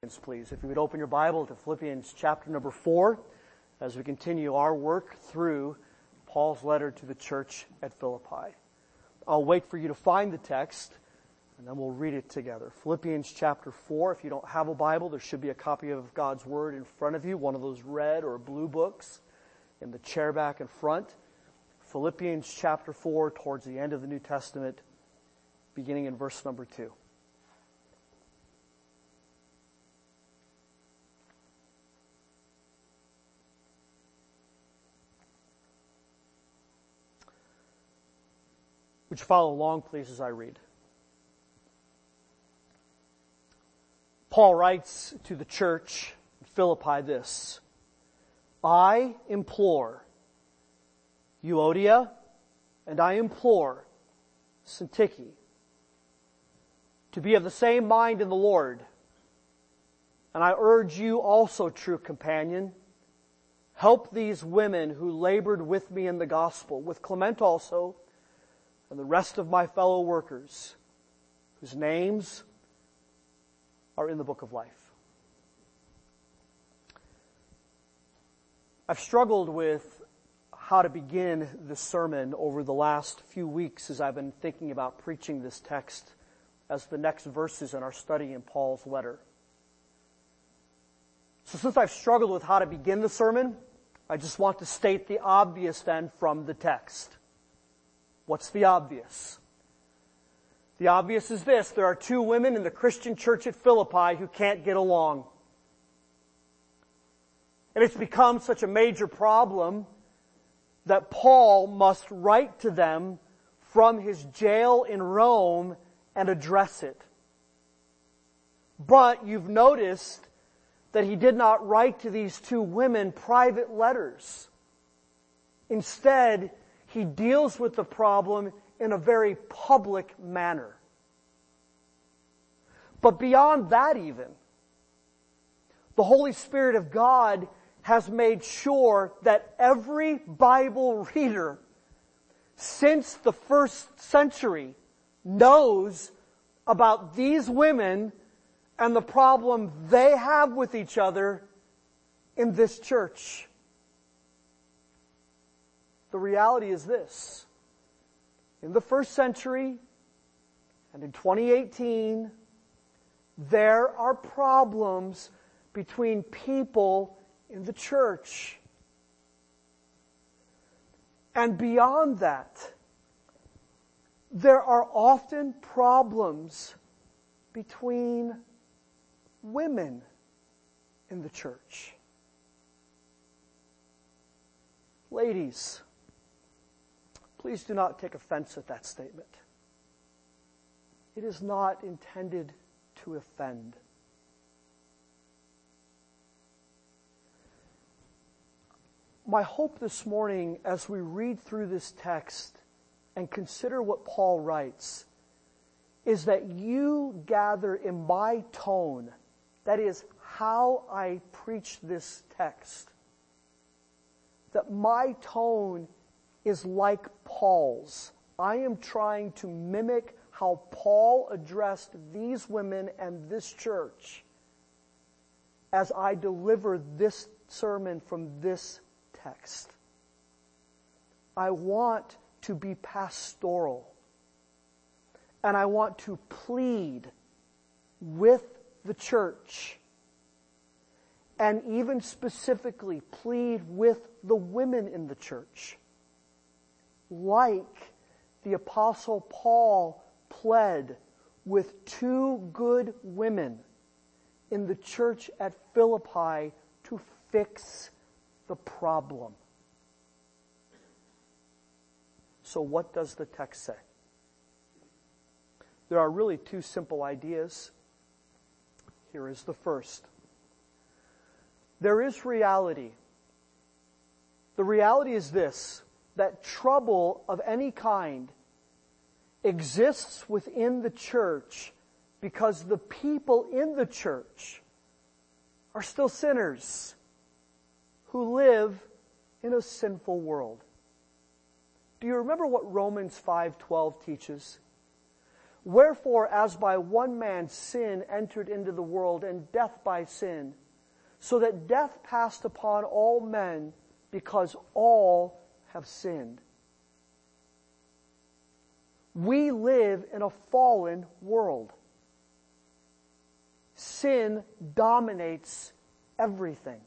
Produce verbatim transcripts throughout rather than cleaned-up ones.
Please, if you would open your Bible to Philippians chapter number four as we continue our work through Paul's letter to the church at Philippi. I'll wait for you to find the text and then we'll read it together. Philippians chapter four. If you don't have a Bible, there should be a copy of God's Word in front of you, one of those red or blue books in the chair back in front. Philippians chapter four, towards the end of the New Testament, beginning in verse number two. Would you follow along, please, as I read? Paul writes to the church in Philippi this: I implore Euodia, and I implore Syntyche to be of the same mind in the Lord. And I urge you also, true companion, help these women who labored with me in the gospel, with Clement also, and the rest of my fellow workers, whose names are in the book of life. I've struggled with how to begin this sermon over the last few weeks as I've been thinking about preaching this text as the next verses in our study in Paul's letter. So since I've struggled with how to begin the sermon, I just want to state the obvious then from the text. What's the obvious? The obvious is this: there are two women in the Christian church at Philippi who can't get along. And it's become such a major problem that Paul must write to them from his jail in Rome and address it. But you've noticed that he did not write to these two women private letters. Instead, he deals with the problem in a very public manner. But beyond that even, the Holy Spirit of God has made sure that every Bible reader since the first century knows about these women and the problem they have with each other in this church. The reality is this: in the first century and in twenty eighteen, there are problems between people in the church. And beyond that, there are often problems between women in the church. Ladies, please do not take offense at that statement. It is not intended to offend. My hope this morning, as we read through this text and consider what Paul writes, is that you gather in my tone, that is, how I preach this text, that my tone is like Paul's. I am trying to mimic how Paul addressed these women and this church as I deliver this sermon from this text. I want to be pastoral, and I want to plead with the church, and even specifically plead with the women in the church, like the Apostle Paul pled with two good women in the church at Philippi to fix the problem. So what does the text say? There are really two simple ideas. Here is the first. There is reality. The reality is this: that trouble of any kind exists within the church because the people in the church are still sinners who live in a sinful world. Do you remember what Romans five twelve teaches? Wherefore, as by one man sin entered into the world, and death by sin, so that death passed upon all men, because all have sinned. We live in a fallen world. Sin dominates everything.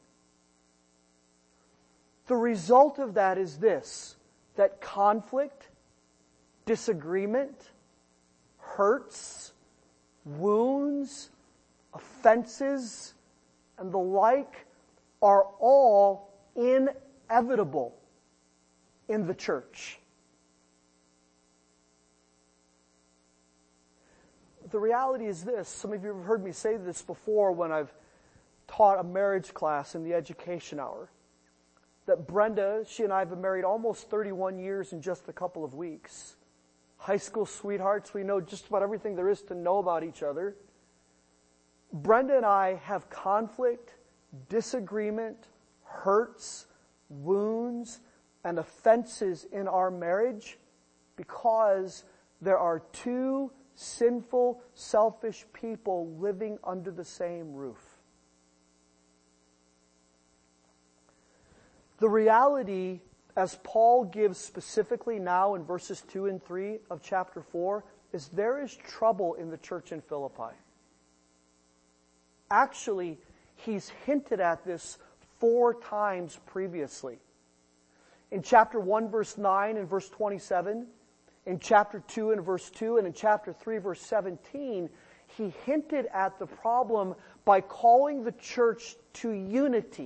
The result of that is this, that conflict, disagreement, hurts, wounds, offenses, and the like are all inevitable in the church. The reality is this. Some of you have heard me say this before when I've taught a marriage class in the education hour. That Brenda, she and I have been married almost thirty-one years in just a couple of weeks. High school sweethearts, we know just about everything there is to know about each other. Brenda and I have conflict, disagreement, hurts, wounds, and offenses in our marriage because there are two sinful, selfish people living under the same roof. The reality, as Paul gives specifically now in verses two and three of chapter four, is there is trouble in the church in Philippi. Actually, he's hinted at this four times previously. In chapter one, verse nine and verse twenty-seven, in chapter two and verse two, and in chapter three, verse seventeen, he hinted at the problem by calling the church to unity.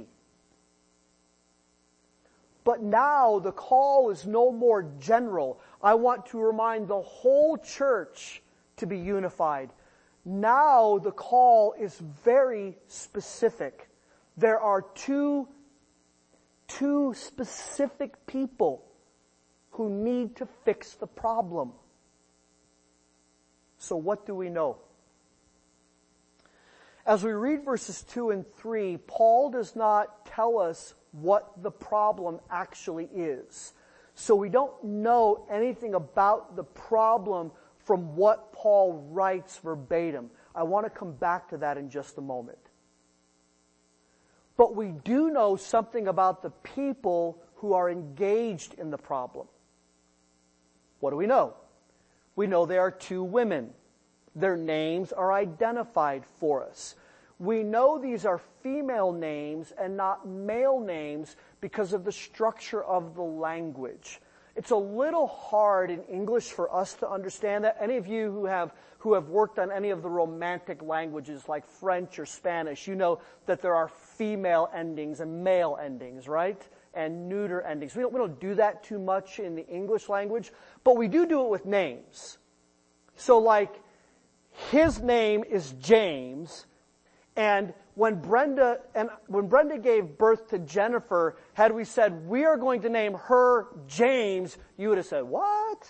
But now the call is no more general. I want to remind the whole church to be unified. Now the call is very specific. There are two, two specific people who need to fix the problem. So what do we know? As we read verses two and three, Paul does not tell us what the problem actually is. So we don't know anything about the problem from what Paul writes verbatim. I want to come back to that in just a moment. But we do know something about the people who are engaged in the problem. What do we know? We know there are two women. Their names are identified for us. We know these are female names and not male names because of the structure of the language. It's a little hard in English for us to understand that. Any of you who have who have worked on any of the romantic languages like French or Spanish, you know that there are female endings and male endings, right? And neuter endings. We don't, we don't do that too much in the English language, but we do do it with names. So like, his name is James, and when Brenda and when Brenda gave birth to Jennifer, had we said, we are going to name her James, you would have said, what?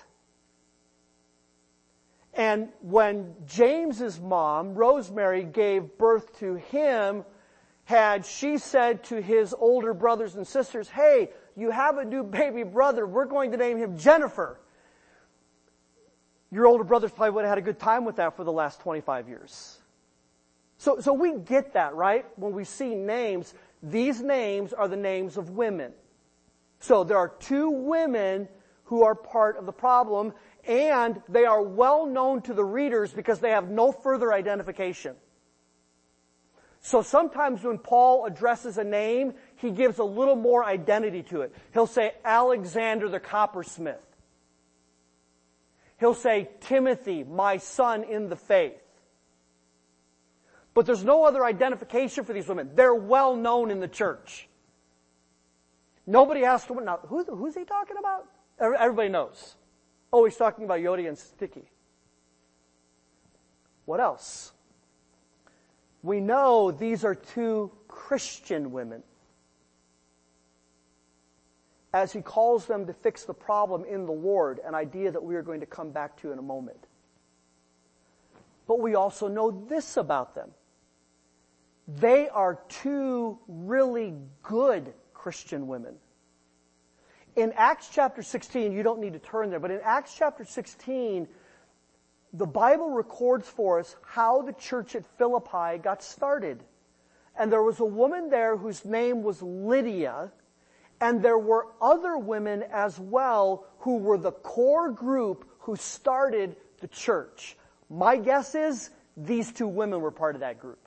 And when James's mom, Rosemary, gave birth to him, had she said to his older brothers and sisters, hey, you have a new baby brother, we're going to name him Jennifer. Your older brothers probably would have had a good time with that for the last twenty-five years. So, so we get that, right? When we see names, these names are the names of women. So there are two women who are part of the problem, and they are well known to the readers because they have no further identification. So sometimes when Paul addresses a name, he gives a little more identity to it. He'll say Alexander the coppersmith. He'll say Timothy, my son in the faith. But there's no other identification for these women. They're well known in the church. Nobody has to, now, who, who's he talking about? Everybody knows. Oh, he's talking about Yodi and Sticky. What else? We know these are two Christian women, as he calls them to fix the problem in the Lord, an idea that we are going to come back to in a moment. But we also know this about them. They are two really good Christian women. In Acts chapter sixteen, you don't need to turn there, but in Acts chapter sixteen, the Bible records for us how the church at Philippi got started. And there was a woman there whose name was Lydia, and there were other women as well who were the core group who started the church. My guess is these two women were part of that group.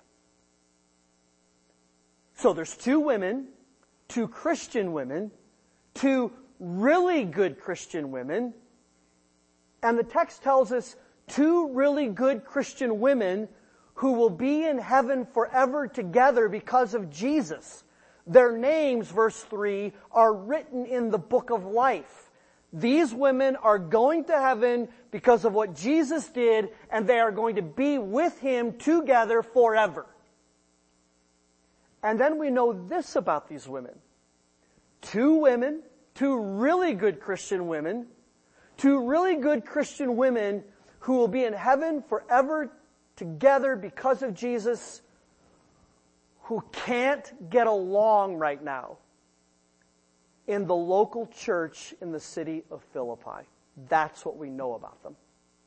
So there's two women, two Christian women, two really good Christian women, and the text tells us two really good Christian women who will be in heaven forever together because of Jesus. Their names, verse three, are written in the book of life. These women are going to heaven because of what Jesus did, and they are going to be with Him together forever. And then we know this about these women. Two women, two really good Christian women, two really good Christian women who will be in heaven forever together because of Jesus, who can't get along right now in the local church in the city of Philippi. That's what we know about them.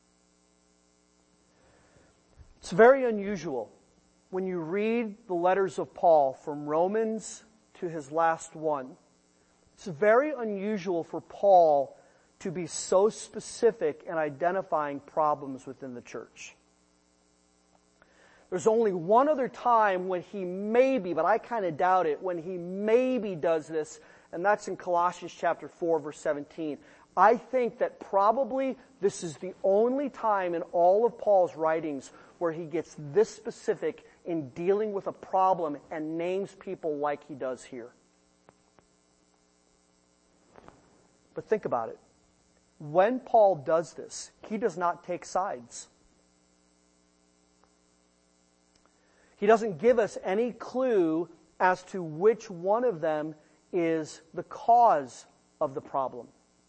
It's very unusual when you read the letters of Paul from Romans to his last one. It's very unusual for Paul to be so specific in identifying problems within the church. There's only one other time when he maybe, but I kind of doubt it, when he maybe does this, and that's in Colossians chapter four, verse seventeen. I think that probably this is the only time in all of Paul's writings where he gets this specific in dealing with a problem and names people like he does here. But think about it. When Paul does this, he does not take sides. He doesn't give us any clue as to which one of them is the cause of the problem.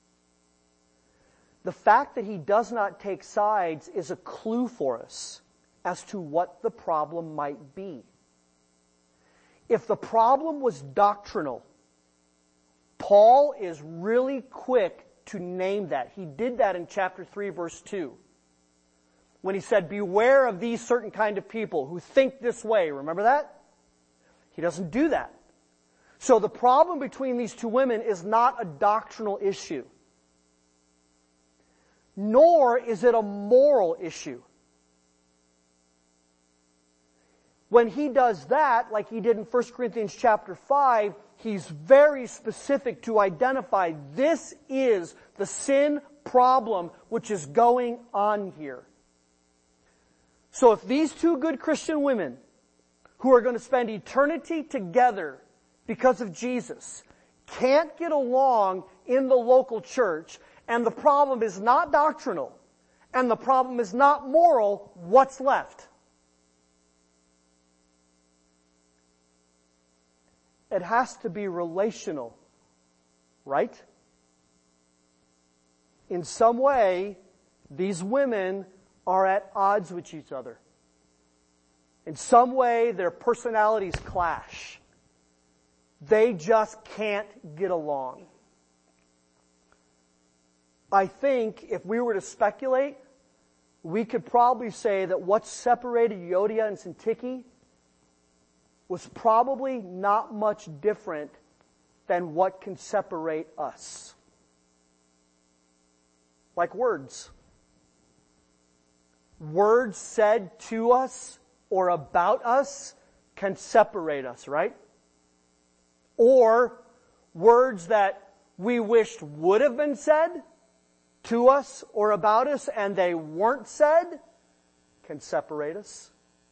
The fact that he does not take sides is a clue for us as to what the problem might be. If the problem was doctrinal, Paul is really quick to name that. He did that in chapter three, verse two. When he said, beware of these certain kind of people who think this way. Remember that? He doesn't do that. So the problem between these two women is not a doctrinal issue. Nor is it a moral issue. When he does that, like he did in First Corinthians chapter five, he's very specific to identify this is the sin problem which is going on here. So if these two good Christian women who are going to spend eternity together because of Jesus can't get along in the local church, and the problem is not doctrinal, and the problem is not moral, what's left? It has to be relational, right? In some way, these women are at odds with each other. In some way, their personalities clash. They just can't get along. I think if we were to speculate, we could probably say that what separated Euodia and Syntyche was probably not much different than what can separate us. Like words. Words said to us or about us can separate us, right? Or words that we wished would have been said to us or about us and they weren't said can separate us.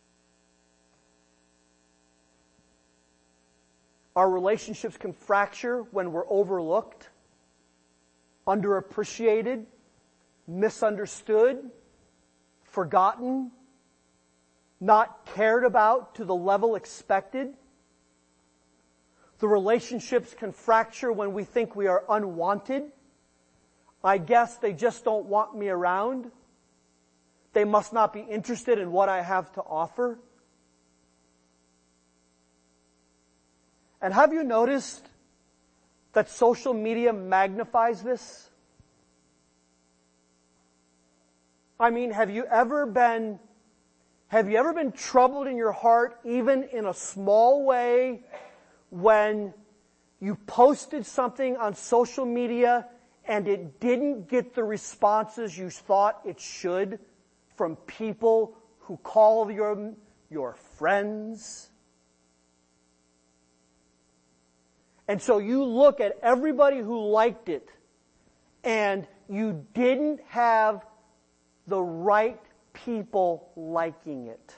Our relationships can fracture when we're overlooked, underappreciated, misunderstood, forgotten, not cared about to the level expected. The relationships can fracture when we think we are unwanted. I guess they just don't want me around. They must not be interested in what I have to offer. And have you noticed that social media magnifies this? I mean, have you ever been, have you ever been troubled in your heart, even in a small way, when you posted something on social media and it didn't get the responses you thought it should from people who call your, your friends? And so you look at everybody who liked it, and you didn't have the right people liking it.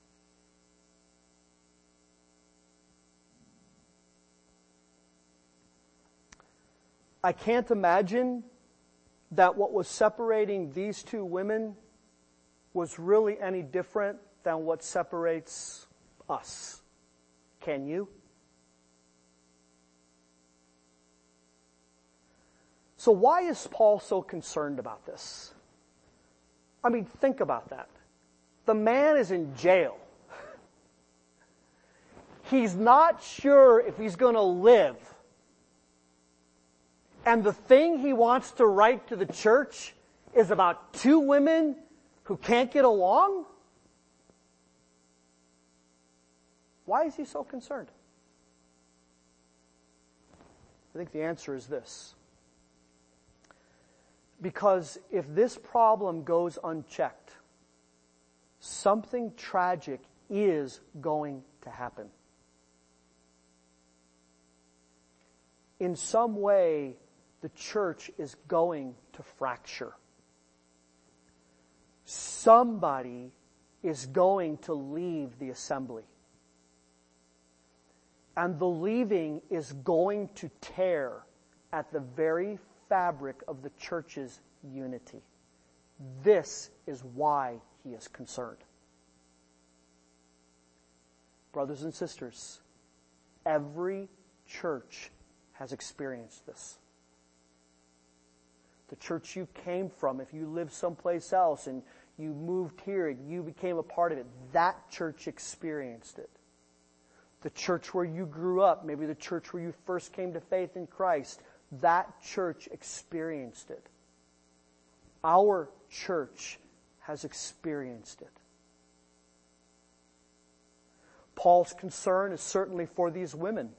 I can't imagine that what was separating these two women was really any different than what separates us. Can you? So why is Paul so concerned about this? I mean, think about that. The man is in jail. He's not sure if he's going to live. And the thing he wants to write to the church is about two women who can't get along? Why is he so concerned? I think the answer is this. Because if this problem goes unchecked, something tragic is going to happen. In some way, the church is going to fracture. Somebody is going to leave the assembly. And the leaving is going to tear at the very fabric of the church's unity. This is why he is concerned. Brothers and sisters, every church has experienced this. The church you came from, if you lived someplace else and you moved here and you became a part of it, that church experienced it. The church where you grew up, maybe the church where you first came to faith in Christ, that church experienced it. Our church has experienced it. Paul's concern is certainly for these women.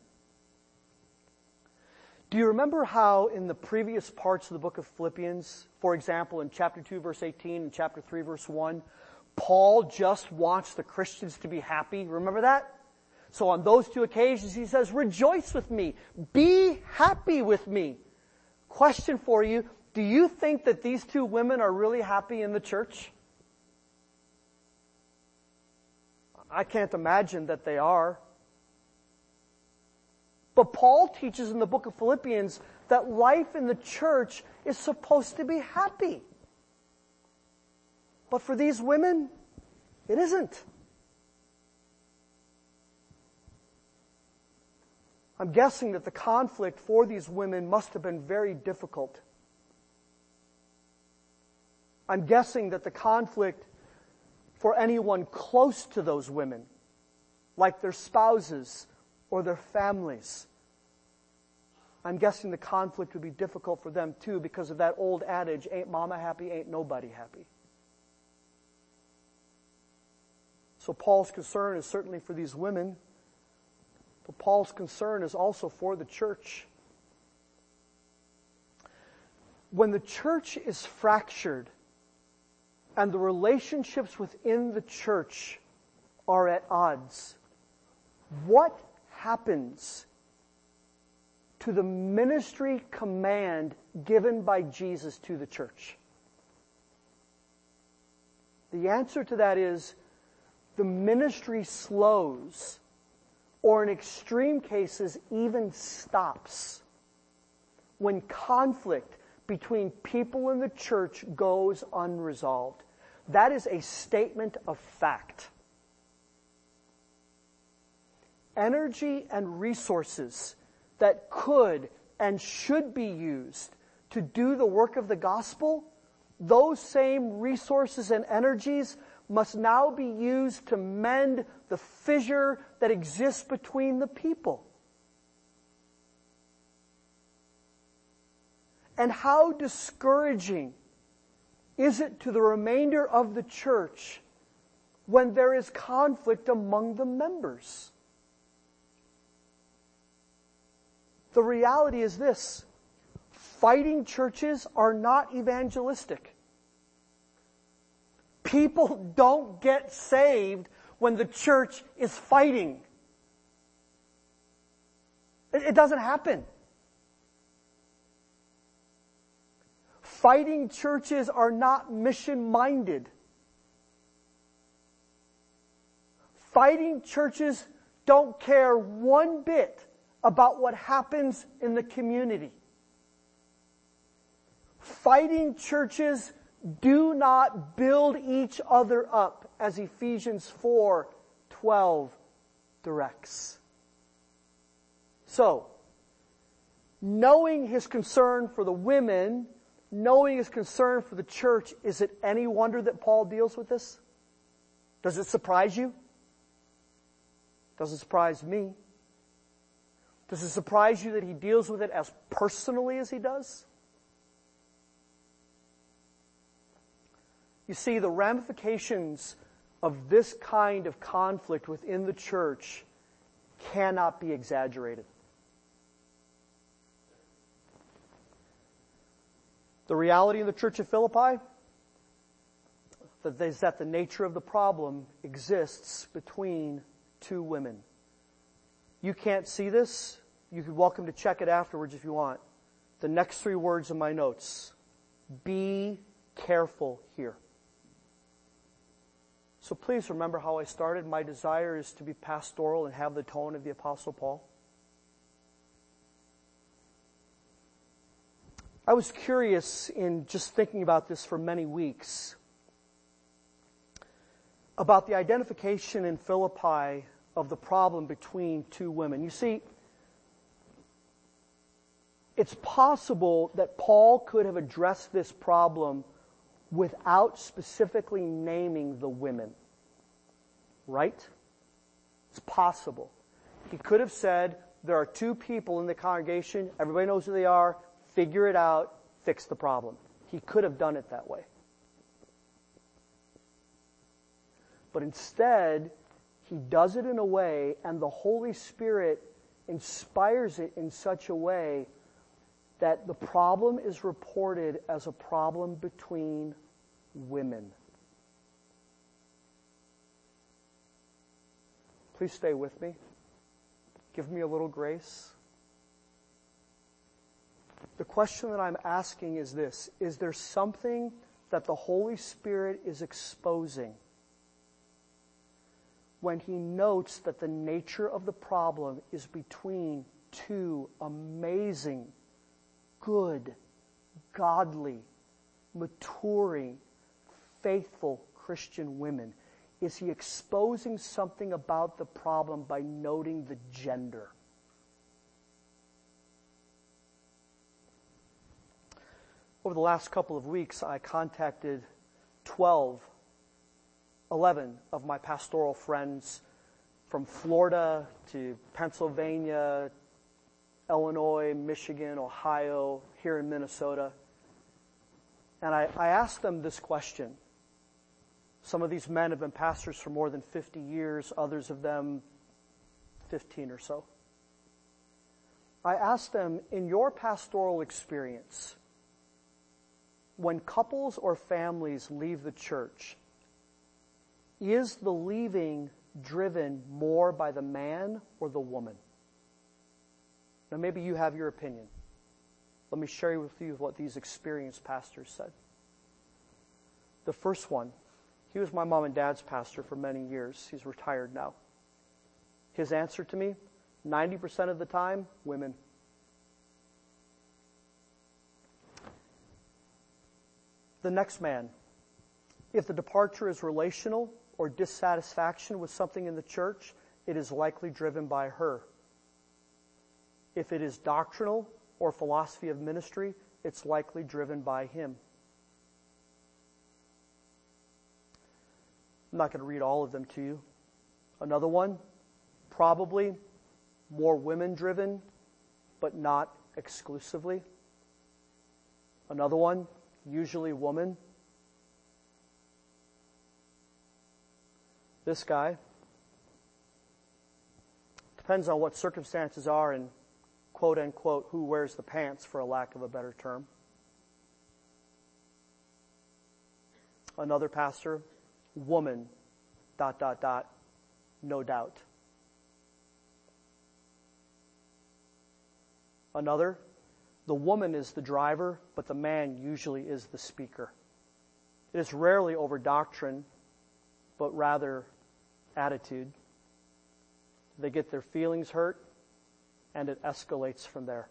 Do you remember how in the previous parts of the book of Philippians, for example, in chapter two, verse eighteen, and chapter three, verse one, Paul just wants the Christians to be happy? Remember that? So on those two occasions, he says, rejoice with me. Be happy with me. Question for you, do you think that these two women are really happy in the church? I can't imagine that they are. But Paul teaches in the book of Philippians that life in the church is supposed to be happy. But for these women, it isn't. I'm guessing that the conflict for these women must have been very difficult. I'm guessing that the conflict for anyone close to those women, like their spouses or their families, I'm guessing the conflict would be difficult for them too because of that old adage, ain't mama happy, ain't nobody happy. So Paul's concern is certainly for these women, but Paul's concern is also for the church. When the church is fractured and the relationships within the church are at odds, what happens to the ministry command given by Jesus to the church? The answer to that is the ministry slows, or in extreme cases even stops, when conflict between people in the church goes unresolved. That is a statement of fact. Energy and resources that could and should be used to do the work of the gospel, those same resources and energies must now be used to mend the fissure that exists between the people. And how discouraging is it to the remainder of the church when there is conflict among the members? The reality is this: fighting churches are not evangelistic. People don't get saved when the church is fighting. It, it doesn't happen. Fighting churches are not mission-minded. Fighting churches don't care one bit about what happens in the community. Fighting churches do not build each other up, as Ephesians four twelve directs. So, knowing his concern for the women, knowing his concern for the church, is it any wonder that Paul deals with this? Does it surprise you? Doesn't surprise me. Does it surprise you that he deals with it as personally as he does? You see, the ramifications of this kind of conflict within the church cannot be exaggerated. The reality in the church of Philippi is that the nature of the problem exists between two women. You can't see this. You're welcome to check it afterwards if you want. The next three words in my notes: be careful here. So please remember how I started. My desire is to be pastoral and have the tone of the Apostle Paul. I was curious in just thinking about this for many weeks about the identification in Philippi of the problem between two women. You see, it's possible that Paul could have addressed this problem without specifically naming the women. Right? It's possible. He could have said, there are two people in the congregation, everybody knows who they are, figure it out, fix the problem. He could have done it that way. But instead, he does it in a way, and the Holy Spirit inspires it in such a way that the problem is reported as a problem between women. Please stay with me. Give me a little grace. The question that I'm asking is this: is there something that the Holy Spirit is exposing when he notes that the nature of the problem is between two amazing, good, godly, maturing, faithful Christian women? Is he exposing something about the problem by noting the gender? Over the last couple of weeks, I contacted twelve, eleven of my pastoral friends from Florida to Pennsylvania, Illinois, Michigan, Ohio, here in Minnesota. And I, I asked them this question. Some of these men have been pastors for more than fifty years, others of them fifteen or so. I asked them, in your pastoral experience, when couples or families leave the church, is the leaving driven more by the man or the woman? Now, maybe you have your opinion. Let me share with you what these experienced pastors said. The first one, he was my mom and dad's pastor for many years. He's retired now. His answer to me, ninety percent of the time, women. The next man, if the departure is relational or dissatisfaction with something in the church, it is likely driven by her. If it is doctrinal or philosophy of ministry, it's likely driven by him. I'm not going to read all of them to you. Another one, probably more women-driven, but not exclusively. Another one, usually woman, this guy. Depends on what circumstances are and quote unquote who wears the pants, for a lack of a better term. Another pastor, woman, dot, dot, dot, no doubt. Another, the woman is the driver, but the man usually is the speaker. It is rarely over doctrine, but rather attitude. They get their feelings hurt, and it escalates from there.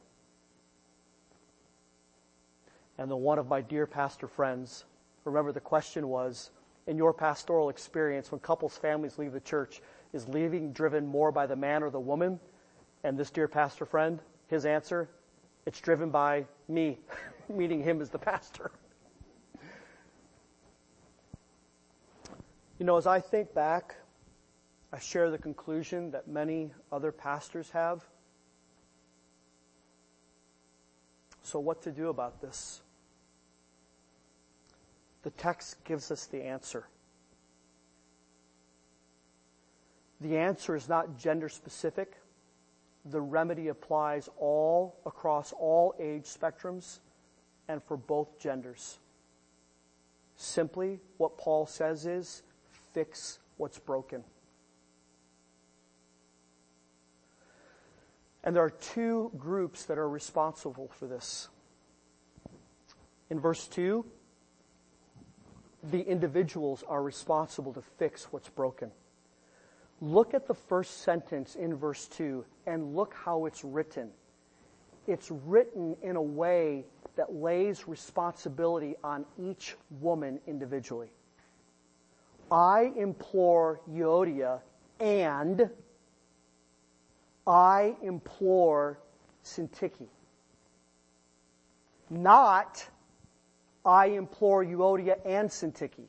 And the one of my dear pastor friends, remember the question was, in your pastoral experience, when couples, families leave the church, is leaving driven more by the man or the woman? And this dear pastor friend, his answer, it's driven by me, meaning him as the pastor. You know, as I think back, I share the conclusion that many other pastors have. So what to do about this? The text gives us the answer. The answer is not gender specific. The remedy applies all across all age spectrums and for both genders. Simply, what Paul says is, fix what's broken. And there are two groups that are responsible for this. In verse two, the individuals are responsible to fix what's broken. Look at the first sentence in verse two and look how it's written. It's written in a way that lays responsibility on each woman individually. I implore Euodia and I implore Syntyche. Not I implore Euodia and Syntyche.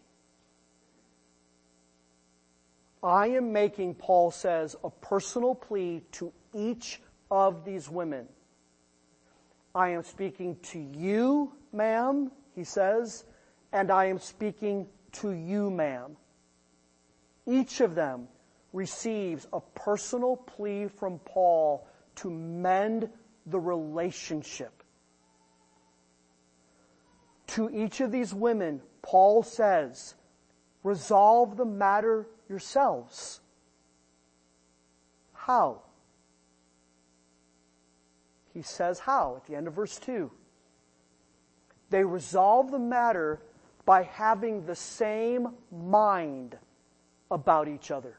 I am making, Paul says, a personal plea to each of these women. I am speaking to you, ma'am, he says, and I am speaking to you, ma'am. Each of them receives a personal plea from Paul to mend the relationship. To each of these women, Paul says, resolve the matter yourselves. How? He says how at the end of verse two. They resolve the matter by having the same mind about each other.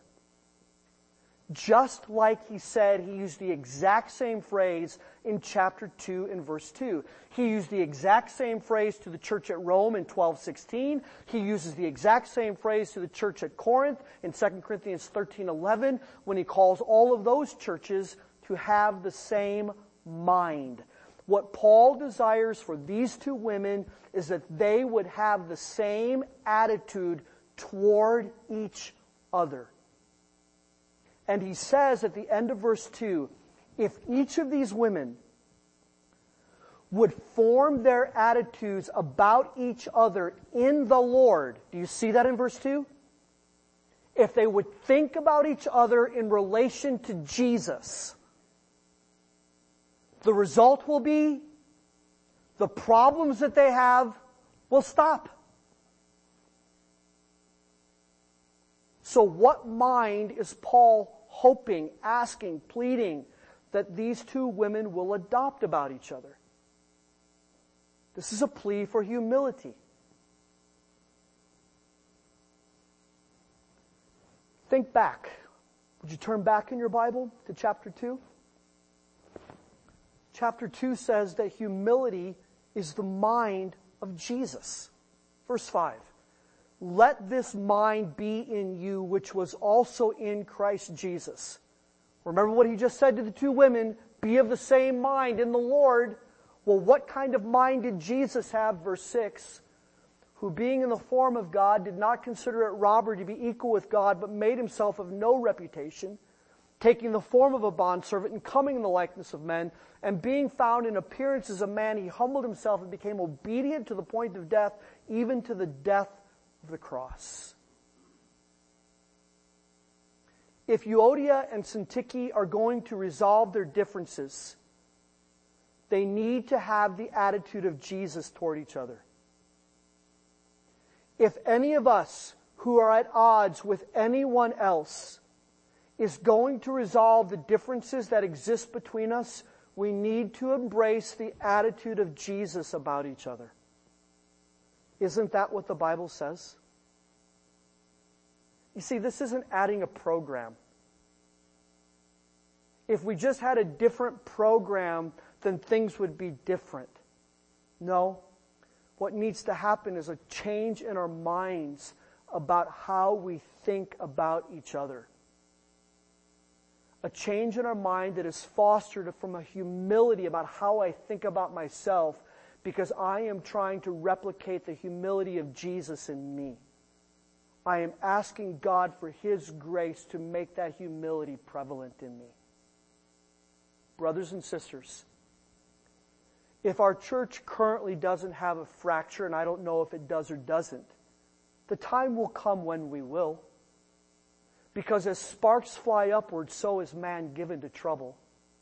Just like he said, he used the exact same phrase in chapter two and verse two. He used the exact same phrase to the church at Rome in twelve sixteen. He uses the exact same phrase to the church at Corinth in Second Corinthians thirteen eleven when he calls all of those churches to have the same mind. What Paul desires for these two women is that they would have the same attitude toward each other. And he says at the end of verse two, if each of these women would form their attitudes about each other in the Lord, do you see that in verse two? If they would think about each other in relation to Jesus, the result will be the problems that they have will stop. So what mind is Paul hoping, asking, pleading that these two women will adopt about each other? This is a plea for humility. Think back. Would you turn back in your Bible to chapter two? Chapter two says that humility is the mind of Jesus. Verse five. Let this mind be in you, which was also in Christ Jesus. Remember what he just said to the two women, be of the same mind in the Lord. Well, what kind of mind did Jesus have? Verse six. Who being in the form of God did not consider it robbery to be equal with God, but made himself of no reputation, taking the form of a bondservant and coming in the likeness of men, and being found in appearance as a man, he humbled himself and became obedient to the point of death, even to the death of the cross. if Euodia and Syntyche are going to resolve their differences, they need to have the attitude of Jesus toward each other. If any of us who are at odds with anyone else is going to resolve the differences that exist between us, we need to embrace the attitude of Jesus about each other. Isn't that what the Bible says? You see, this isn't adding a program. If we just had a different program, then things would be different. No. What needs to happen is a change in our minds about how we think about each other. A change in our mind that is fostered from a humility about how I think about myself, because I am trying to replicate the humility of Jesus in me. I am asking God for His grace to make that humility prevalent in me. Brothers and sisters, if our church currently doesn't have a fracture, and I don't know if it does or doesn't, the time will come when we will. Because as sparks fly upward, so is man given to trouble.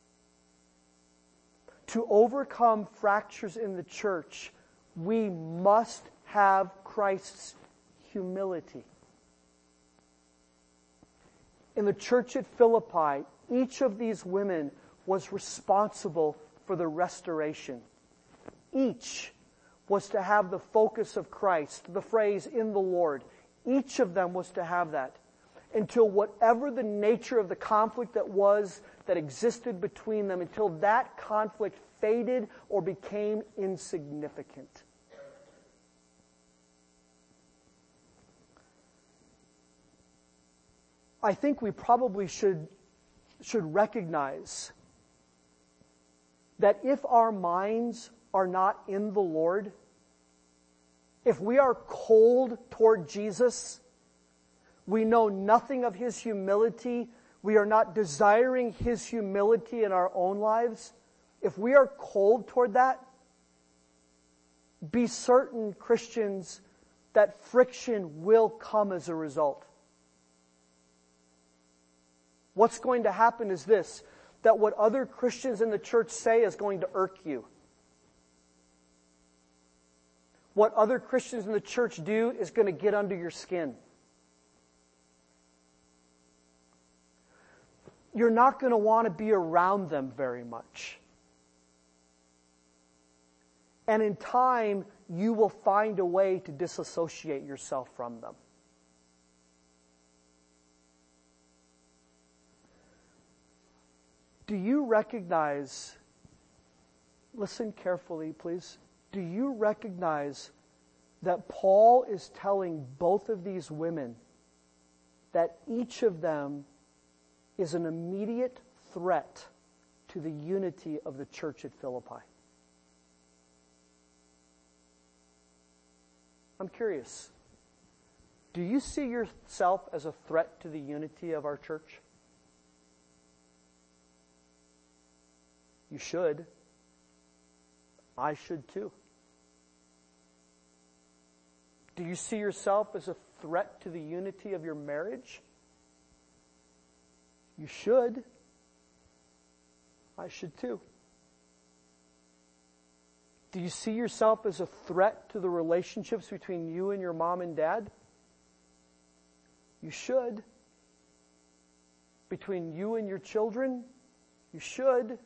To overcome fractures in the church, we must have Christ's humility. In the church at Philippi, each of these women was responsible for the restoration. Each was to have the focus of Christ, the phrase, in the Lord. Each of them was to have that. Until whatever the nature of the conflict that was, that existed between them, until that conflict faded or became insignificant. I think we probably should, should recognize that if our minds are not in the Lord, if we are cold toward Jesus, we know nothing of His humility, we are not desiring His humility in our own lives, if we are cold toward that, be certain, Christians, that friction will come as a result. What's going to happen is this, that what other Christians in the church say is going to irk you. What other Christians in the church do is going to get under your skin. You're not going to want to be around them very much. And in time, you will find a way to disassociate yourself from them. Do you recognize, listen carefully, please. Do you recognize that Paul is telling both of these women that each of them is an immediate threat to the unity of the church at Philippi? I'm curious. Do you see yourself as a threat to the unity of our church? You should. I should too. Do you see yourself as a threat to the unity of your marriage? You should. I should too. Do you see yourself as a threat to the relationships between you and your mom and dad? You should. Between you and your children? You should.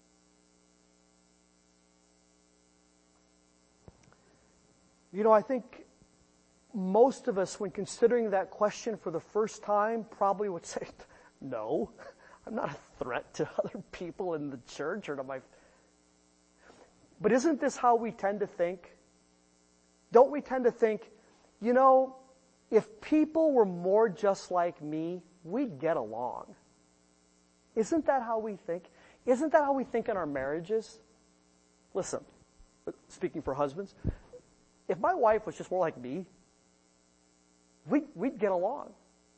You know, I think most of us, when considering that question for the first time, probably would say, no, I'm not a threat to other people in the church or to my... But isn't this how we tend to think? Don't we tend to think, you know, if people were more just like me, we'd get along. Isn't that how we think? Isn't that how we think in our marriages? Listen, speaking for husbands, if my wife was just more like me, we'd, we'd get along.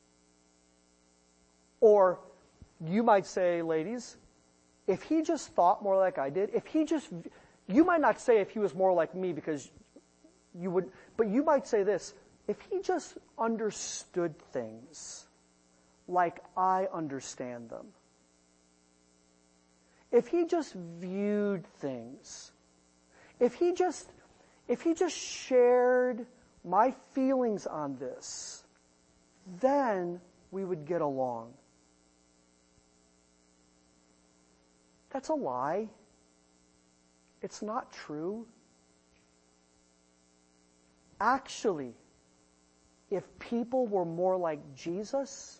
Or you might say, ladies, if he just thought more like I did, if he just, you might not say if he was more like me because you would, but you might say this, if he just understood things like I understand them. If he just viewed things, if he just, if he just shared my feelings on this, then we would get along. That's a lie. It's not true. Actually, if people were more like Jesus,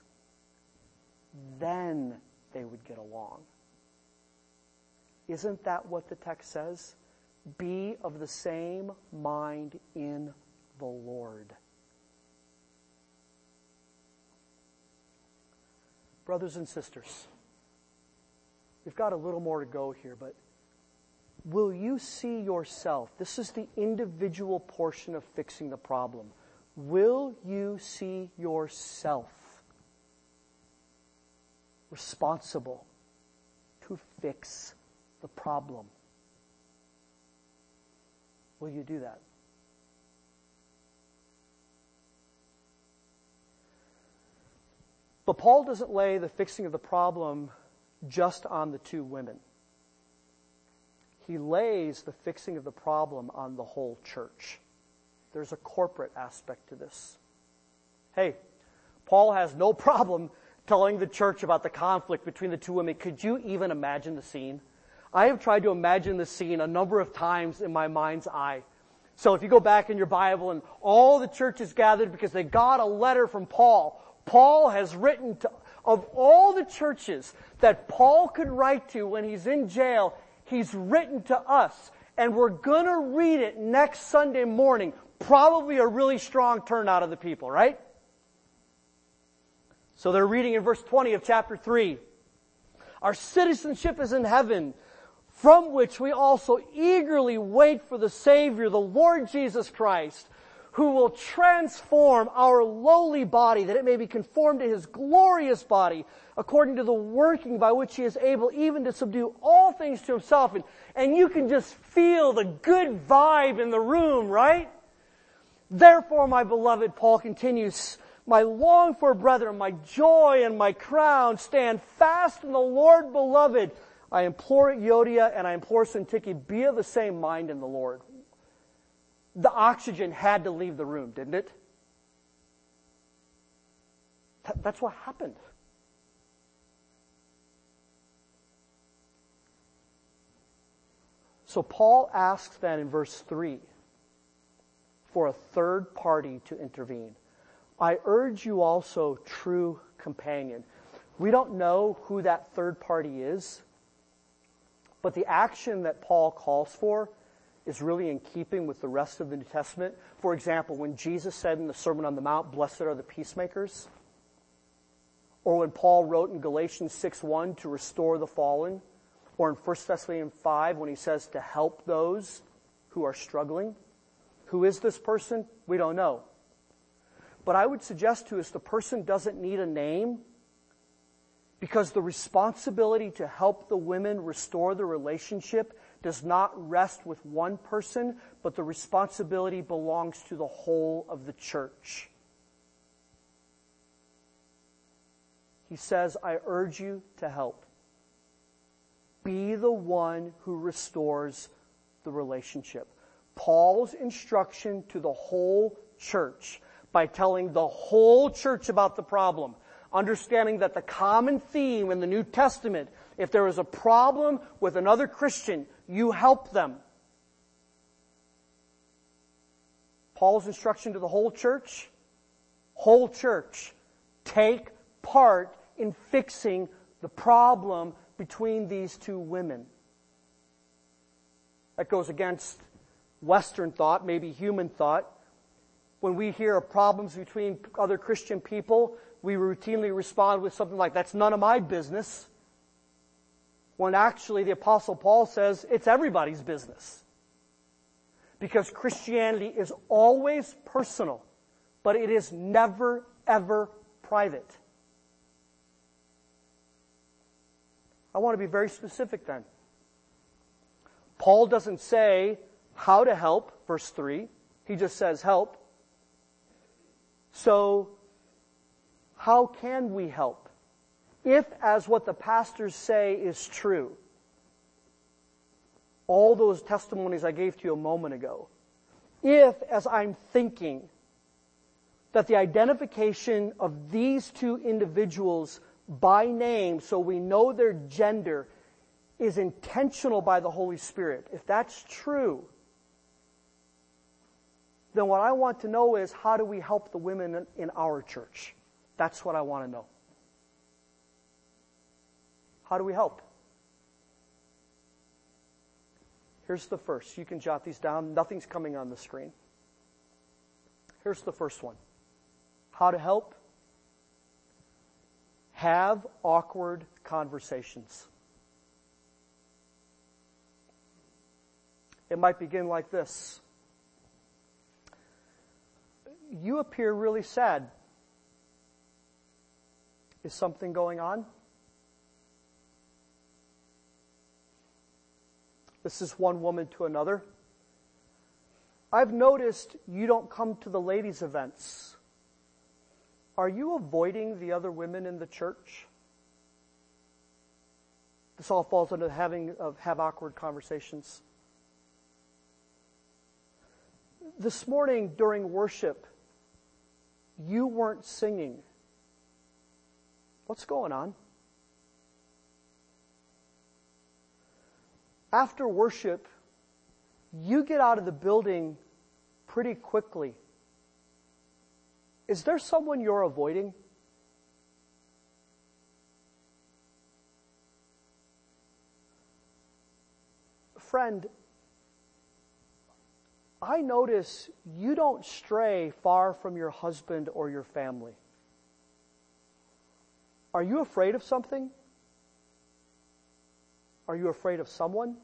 then they would get along. Isn't that what the text says? Be of the same mind in the Lord. Brothers and sisters, we've got a little more to go here, but will you see yourself? This is the individual portion of fixing the problem. Will you see yourself responsible to fix the problem? Will you do that? But Paul doesn't lay the fixing of the problem just on the two women. He lays the fixing of the problem on the whole church. There's a corporate aspect to this. Hey, Paul has no problem telling the church about the conflict between the two women. Could you even imagine the scene? I have tried to imagine the scene a number of times in my mind's eye. So if you go back in your Bible and all the churches gathered because they got a letter from Paul. Paul has written to, of all the churches that Paul could write to when he's in jail, he's written to us. And we're going to read it next Sunday morning. Probably a really strong turnout of the people, right? So they're reading in verse twenty of chapter three. Our citizenship is in heaven, from which we also eagerly wait for the Savior, the Lord Jesus Christ, who will transform our lowly body, that it may be conformed to His glorious body, according to the working by which He is able even to subdue all things to Himself. And, and you can just feel the good vibe in the room, right? Therefore, my beloved, Paul continues, my longed for brethren, my joy and my crown, stand fast in the Lord, beloved. I implore Euodia and I implore Syntyche, be of the same mind in the Lord. The oxygen had to leave the room, didn't it? Th- that's what happened. So Paul asks then in verse three for a third party to intervene. I urge you also, true companion. We don't know who that third party is, but the action that Paul calls for is really in keeping with the rest of the New Testament. For example, when Jesus said in the Sermon on the Mount, blessed are the peacemakers, or when Paul wrote in Galatians six one to restore the fallen, or in First Thessalonians five when he says to help those who are struggling. Who is this person? We don't know. But I would suggest to us the person doesn't need a name, because the responsibility to help the women restore the relationship does not rest with one person, but the responsibility belongs to the whole of the church. He says, I urge you to help. Be the one who restores the relationship. Paul's instruction to the whole church, by telling the whole church about the problem, understanding that the common theme in the New Testament, if there is a problem with another Christian, you help them. Paul's instruction to the whole church, whole church, take part in fixing the problem between these two women. That goes against Western thought, maybe human thought. When we hear of problems between other Christian people, we routinely respond with something like, that's none of my business. When actually the Apostle Paul says it's everybody's business. Because Christianity is always personal, but it is never, ever private. I want to be very specific then. Paul doesn't say how to help, verse three. He just says help. So, How can we help? If, as what the pastors say is true, all those testimonies I gave to you a moment ago, if, as I'm thinking, that the identification of these two individuals by name, so we know their gender, is intentional by the Holy Spirit, if that's true, then what I want to know is, how do we help the women in our church? That's what I want to know. How do we help? Here's the first. You can jot these down. Nothing's coming on the screen. Here's the first one. How to help? Have awkward conversations. It might begin like this. You appear really sad. Is something going on? This is one woman to another. I've noticed you don't come to the ladies' events. Are you avoiding the other women in the church? This all falls under having of have awkward conversations. This morning during worship, you weren't singing. What's going on? After worship, you get out of the building pretty quickly. Is there someone you're avoiding? Friend, I notice you don't stray far from your husband or your family. Are you afraid of something? Are you afraid of someone?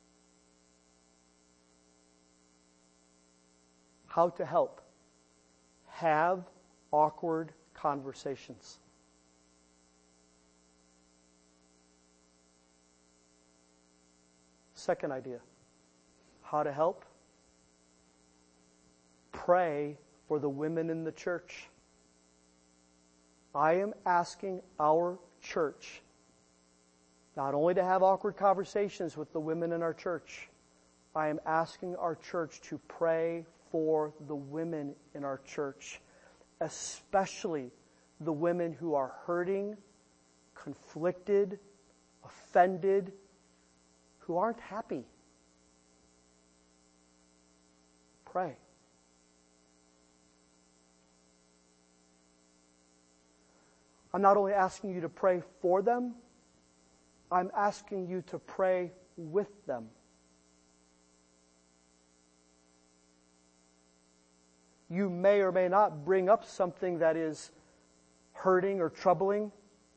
How to help? Have awkward conversations. Second idea. How to help? Pray for the women in the church. I am asking our church not only to have awkward conversations with the women in our church, I am asking our church to pray for the women in our church, especially the women who are hurting, conflicted, offended, who aren't happy. Pray. I'm not only asking you to pray for them, I'm asking you to pray with them. You may or may not bring up something that is hurting or troubling,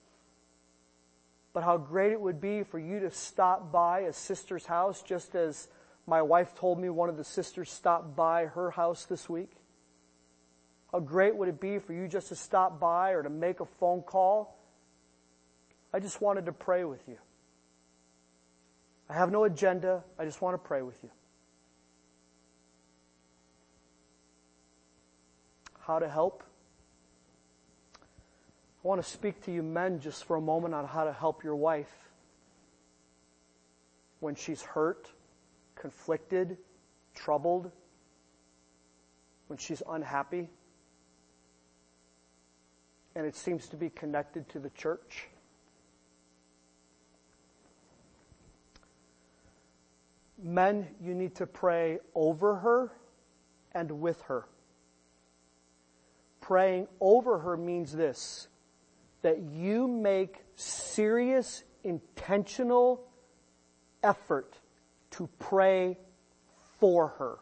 but how great it would be for you to stop by a sister's house, just as my wife told me one of the sisters stopped by her house this week. How great would it be for you just to stop by or to make a phone call? I just wanted to pray with you. I have no agenda. I just want to pray with you. How to help? I want to speak to you men just for a moment on how to help your wife when she's hurt, conflicted, troubled, when she's unhappy, and it seems to be connected to the church. Men, you need to pray over her and with her. Praying over her means this, that you make serious, intentional effort to pray for her.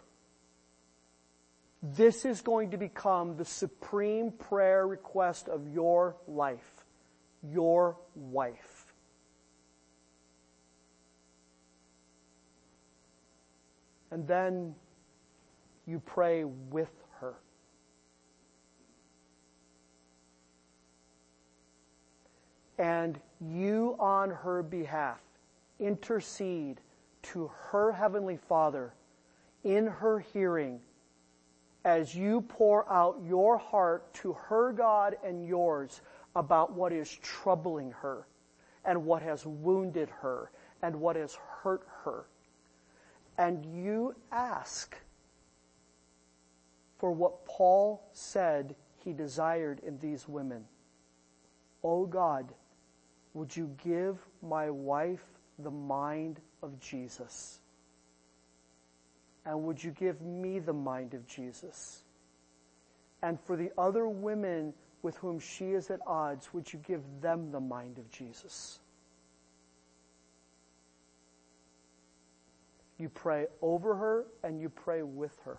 This is going to become the supreme prayer request of your life, your wife. And then you pray with her. And you on her behalf intercede to her Heavenly Father in her hearing as you pour out your heart to her God and yours about what is troubling her and what has wounded her and what has hurt her. And you ask for what Paul said he desired in these women. Oh God, would you give my wife the mind of Jesus? And would you give me the mind of Jesus? And for the other women with whom she is at odds, would you give them the mind of Jesus? You pray over her and you pray with her.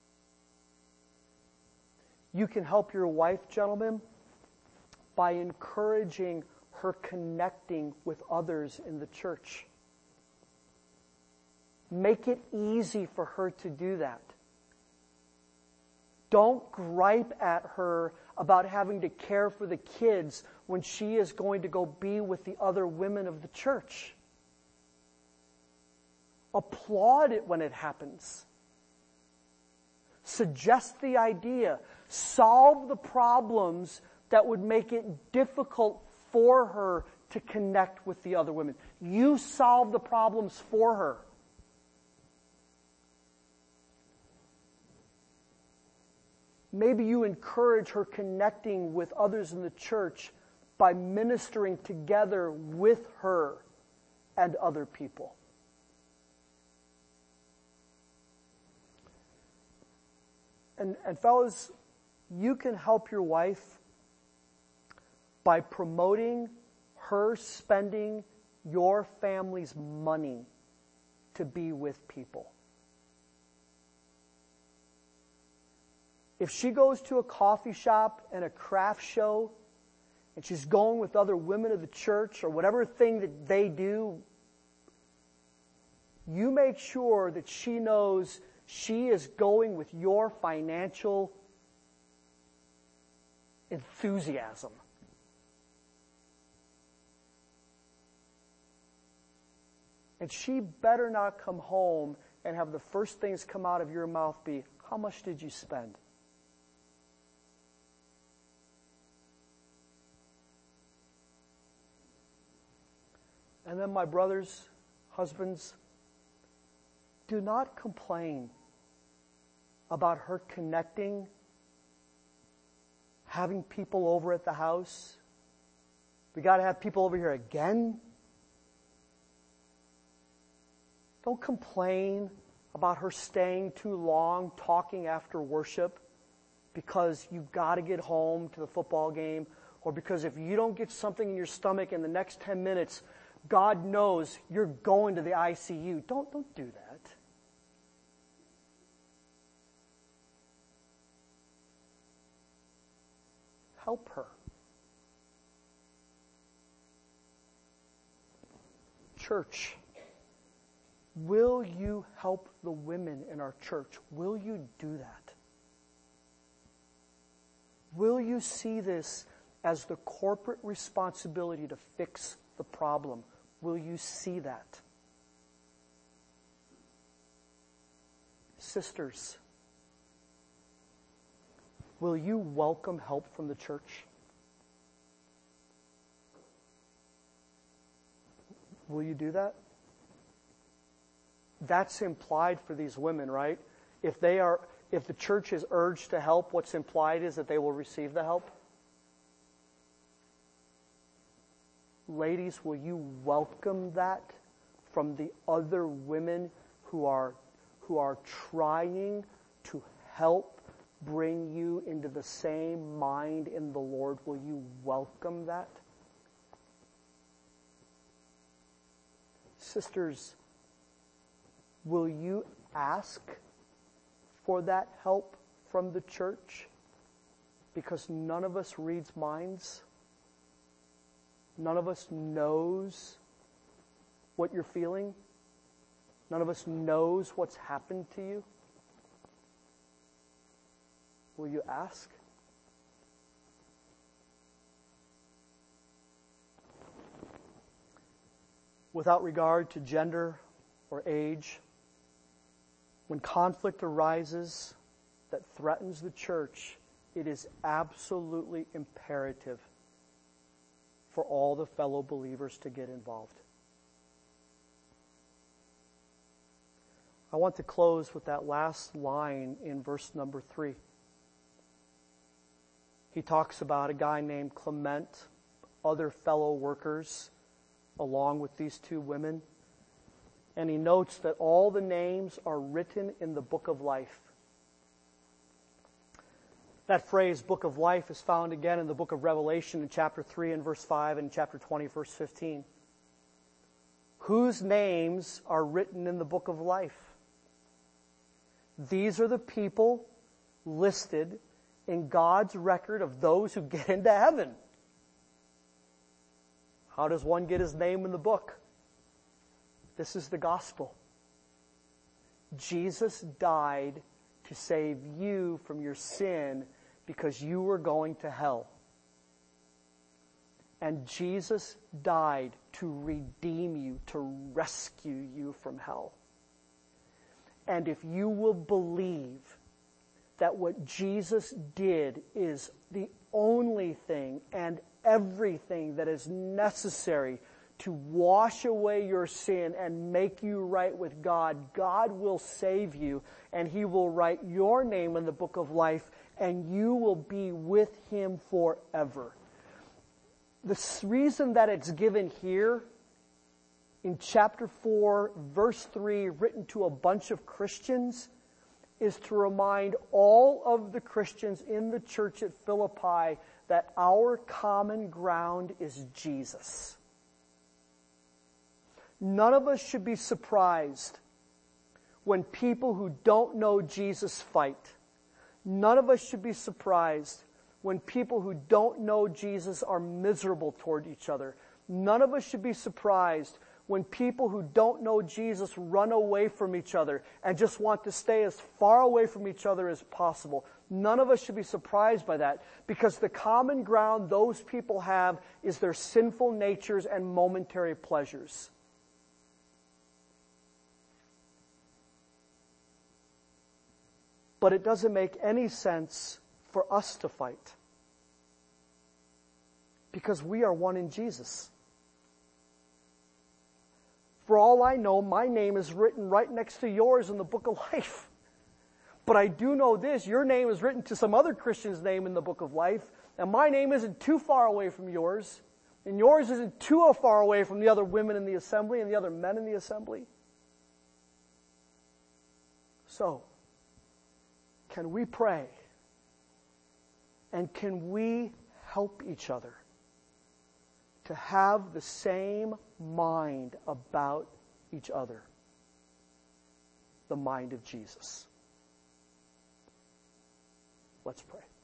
You can help your wife, gentlemen, by encouraging her connecting with others in the church. Make it easy for her to do that. Don't gripe at her about having to care for the kids when she is going to go be with the other women of the church. Applaud it when it happens. Suggest the idea. Solve the problems that would make it difficult for her to connect with the other women. You solve the problems for her. Maybe you encourage her connecting with others in the church by ministering together with her and other people. And, and fellas, you can help your wife by promoting her spending your family's money to be with people. If she goes to a coffee shop and a craft show, and she's going with other women of the church or whatever thing that they do, you make sure that she knows she is going with your financial enthusiasm. And she better not come home and have the first things come out of your mouth be, how much did you spend? And then my brothers, husbands, do not complain about her connecting, having people over at the house. We got to have people over here again. Don't complain about her staying too long talking after worship because you've got to get home to the football game, or because if you don't get something in your stomach in the next ten minutes, God knows you're going to the I C U. Don't, don't do that. Help her. Church, will you help the women in our church? Will you do that? Will you see this as the corporate responsibility to fix the problem? Will you see that? Sisters, will you welcome help from the church? Will you do that? That's implied for these women, right? If they are, if the church is urged to help, what's implied is that they will receive the help. Ladies, will you welcome that from the other women who are who are trying to help bring you into the same mind in the Lord? Will you welcome that? Sisters, will you ask for that help from the church? Because none of us reads minds. None of us knows what you're feeling. None of us knows what's happened to you. Will you ask? Without regard to gender or age, when conflict arises that threatens the church, it is absolutely imperative for all the fellow believers to get involved. I want to close with that last line in verse number three. He talks about a guy named Clement, other fellow workers, along with these two women. And he notes that all the names are written in the book of life. That phrase, book of life, is found again in the book of Revelation in chapter three and verse five and chapter twenty, verse fifteen. Whose names are written in the book of life? These are the people listed in God's record of those who get into heaven. How does one get his name in the book? This is the gospel. Jesus died to save you from your sin because you were going to hell. And Jesus died to redeem you, to rescue you from hell. And if you will believe that what Jesus did is the only thing and everything that is necessary to wash away your sin and make you right with God, God will save you, and He will write your name in the book of life, and you will be with Him forever. The reason that it's given here in chapter four, verse three, written to a bunch of Christians, is to remind all of the Christians in the church at Philippi that our common ground is Jesus. None of us should be surprised when people who don't know Jesus fight. None of us should be surprised when people who don't know Jesus are miserable toward each other. None of us should be surprised when people who don't know Jesus run away from each other and just want to stay as far away from each other as possible. None of us should be surprised by that, because the common ground those people have is their sinful natures and momentary pleasures. But it doesn't make any sense for us to fight, because we are one in Jesus. For all I know, my name is written right next to yours in the book of life. But I do know this, your name is written to some other Christian's name in the book of life, and my name isn't too far away from yours, and yours isn't too far away from the other women in the assembly and the other men in the assembly. So, can we pray? And can we help each other to have the same mind about each other? The mind of Jesus. Let's pray.